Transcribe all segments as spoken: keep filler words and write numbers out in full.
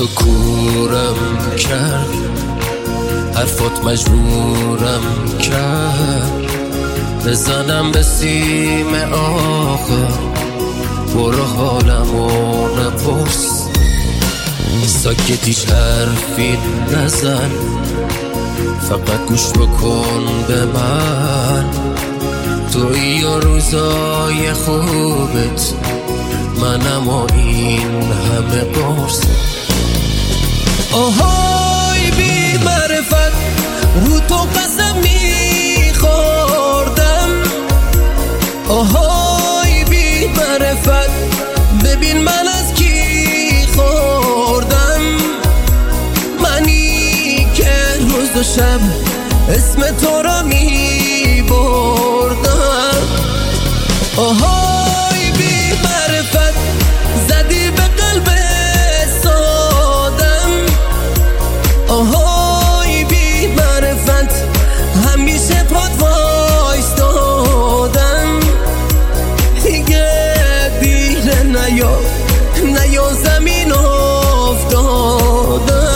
تو کورم کرد، حرفات مجبورم کرد بزنم به سیم آخر. برو حالمو نپرس، ساکت هیچ حرفی نزن، فقط گوش بکن به من. توی و روزای خوبت منم و این همه قرص. آهای بی معرفت، رو تو قسم میخوردم. آهای بی معرفت، ببین من از کی خوردم. منی که روز و شب اسم تو را میبردم. آهای بی معرفت، زدی به قلب سادم. آهای بی معرفت، همیشه پات وایستادم. دیگه دیره نیا نیا زمین افتادم.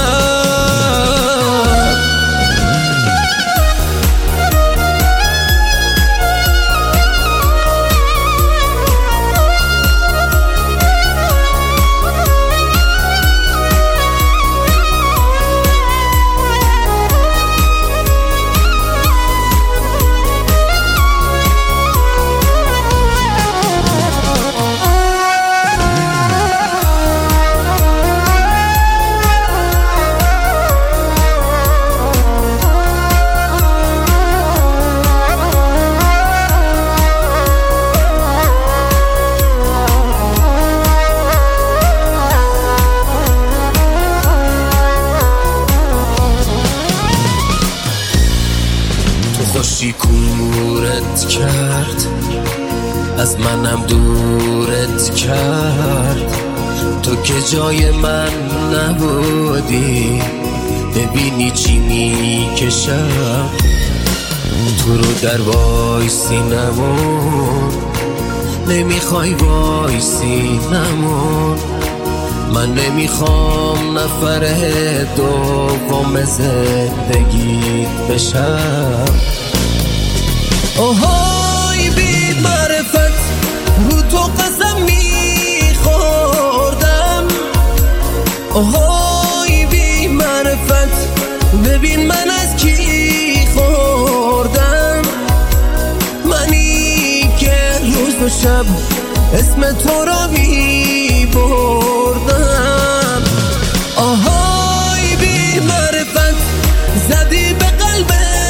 خوشی کورت کرد، از منم دورت کرد. تو که جای من نبودی، ببینی چی میکشم. تو رو در وایسی نمون، نمیخوای وایسی نمون. من نمیخوام نفر دوم زندگیت بشم. آهای بی معرفت، رو تو قسم میخوردم. آهای بی معرفت، ببین من از کی خوردم. منی که روز و شب اسم تو را میبردم. آهای بی معرفت، زدی به قلب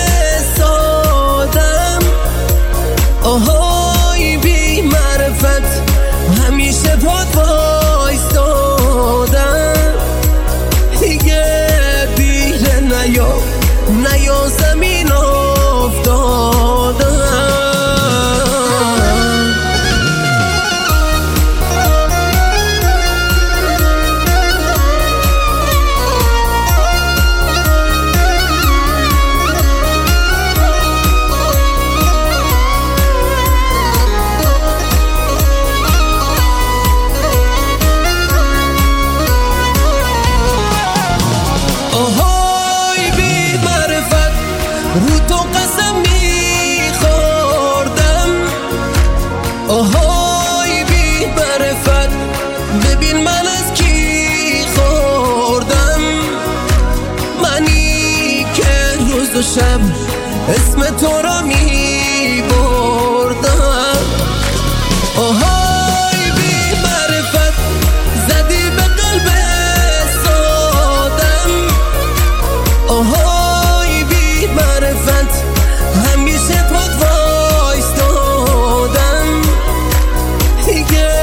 سادم. آهای بی معرفت، همیشه پات وایستادم. دیگه دیره نیا نیا زمین افتادم. رو تو قسم میخوردم. آهای بی معرفت، ببین من از کی خوردم. منی که روز و شب اسم تو را میبردم. آهای بی معرفت، زدی به قلب سادم. آهای بی معرفت، همیشه پات وایستادم. دیگه